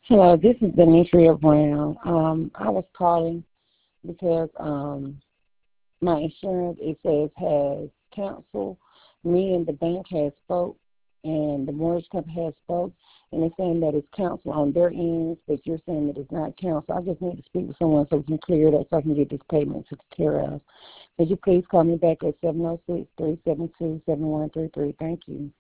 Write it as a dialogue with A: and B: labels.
A: Hello, this is Demetria Brown. I was calling because my insurance, it says, has canceled. Me and the bank has spoke, and the mortgage company has spoke, and they're saying that it's canceled on their ends, but you're saying that it's not canceled. I just need to speak with someone so we can clear it up so I can get this payment taken care of. Could you please call me back at 706-372-7133? Thank you.